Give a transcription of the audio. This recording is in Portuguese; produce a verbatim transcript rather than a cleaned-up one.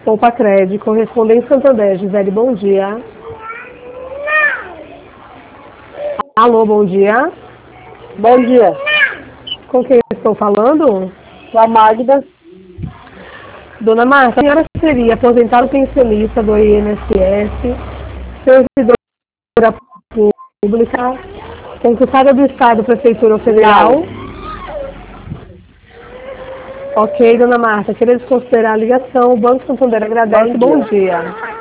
Poupa Crédito, correspondente Santander. Gisele, bom dia. Alô, bom dia. Bom dia. Com quem eu estou falando? Com a Magda. Dona Marta, a senhora seria aposentada pensionista do I N S S, servidora pública, concursada do Estado, Prefeitura ou Federal? Não. Ok, Dona Marta, queria desconsiderar a ligação. O Banco Santander agradece. Bom dia. Bom dia.